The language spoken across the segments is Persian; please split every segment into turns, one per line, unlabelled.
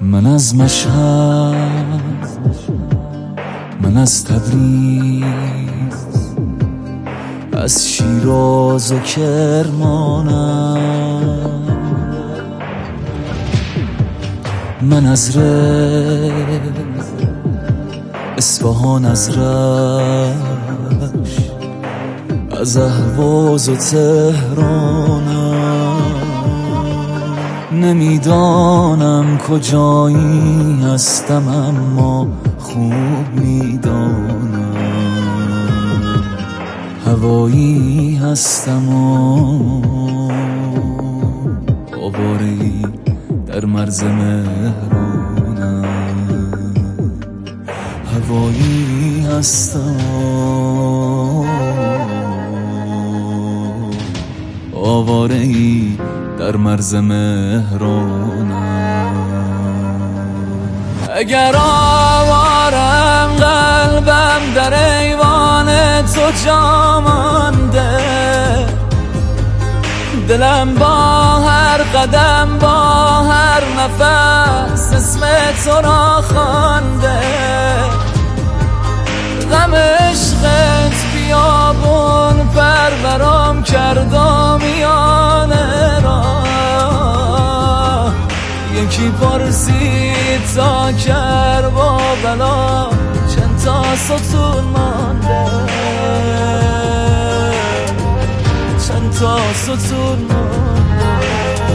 من از مشهد، من از تبریز، از شیراز و کرمانم، من از اصفهان، از رشت، از اهواز و تهرانم. نمیدانم کجایی هستم اما خوب میدانم هوایی هستم و آواره‌ای در مرز مهرانم. هوایی هستم و آواره‌ای در مرز مهرانم. اگر آوارم قلبم در ایوان تو جا مانده، دلم با هر قدم با هر نفس اسم تو را خوانده. غم عشقت بیابون پرورم کرد و میانه را. یکی پرسید تا کربلا چند تا ستون مانده، چند تا ستون مانده.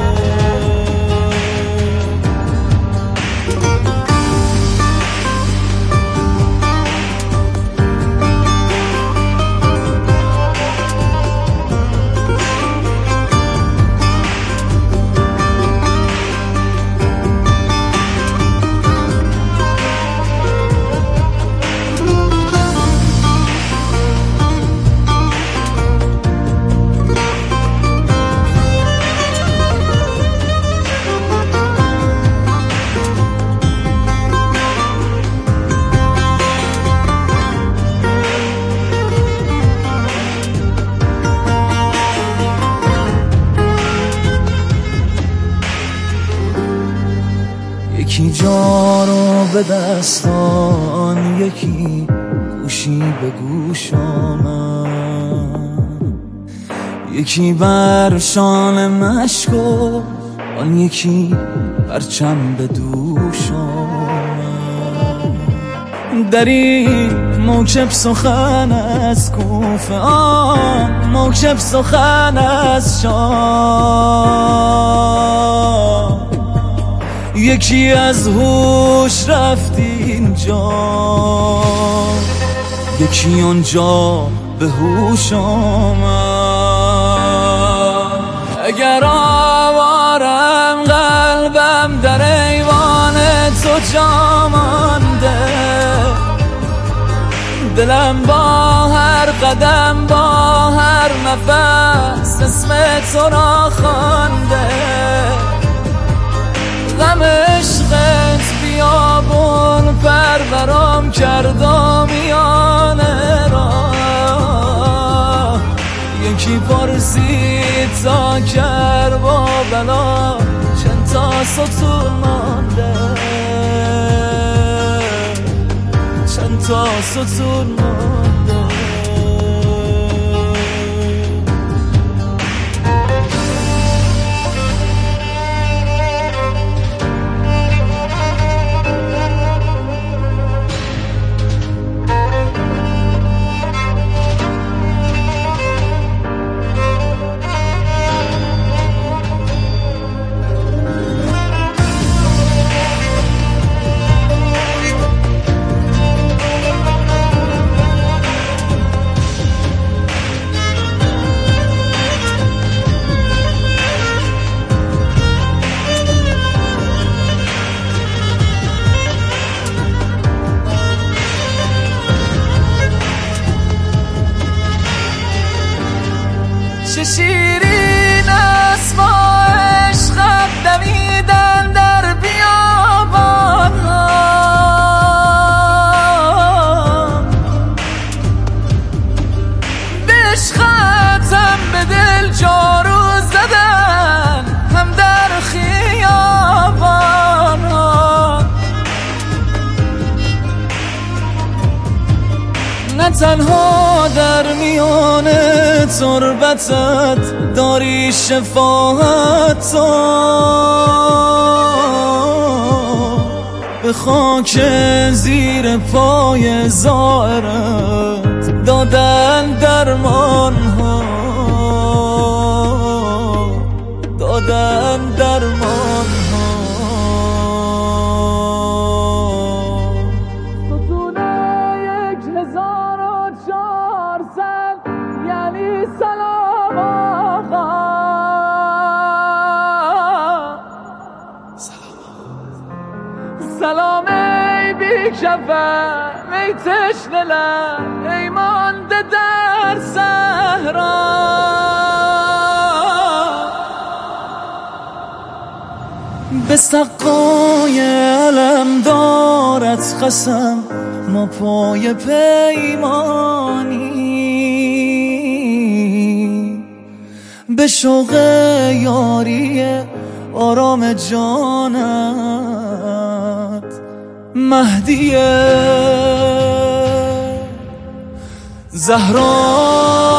یکی جا رو به دستان، یکی گوشی به گوش آمد، یکی بر شانه مشک و آن یکی پرچم به دوش آمد. در این موکب سخن از کوفه، موکب سخن از شام، یکی از هوش رفت اینجا، یکی آنجا به هوش آمد. اگر آوارم قلبم در ایوان تو جا مانده، دلم با هر قدم با هر نفس اسم تو را خوانده. غم عشقت بیابون پرورم کرد و میانه را. یکی پرسید تا کربلا چند تا ستون مانده، چند تا ستون مانده. چه شیرین است با عشقم دمیدن در بیابان، به عشقتم به دل جارو زدن هم در خیابان. تنها در میان تربتت داری شفاعت تو، به خاک زیر پای زائرت دادن درمان ها، دادن درمان ها. ستونه 1400 یعنی سلام آقا، سلام ای بی کفن ای تشنه لب ای مانده در صحرا، به سقای علمدارت قسم ما پای پیمانی، به شوق یاری آرام جانت مهدیه زهرا.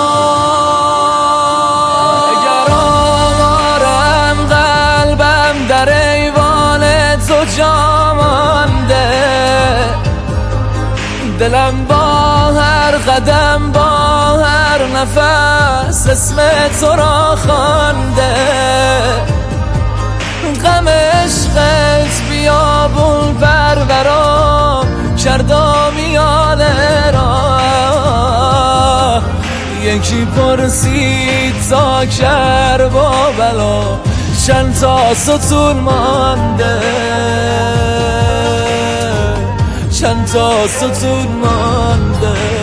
اگر آوارم قلبم در ایوان تو جا مانده، دلم با هر قدم با هر نفس اسم تو را خوانده، غم عشقت بیابون پرورا کردا میانه را، یکی پرسید تا کربا بلا چند تا ستون مانده، چند تا ستون مانده.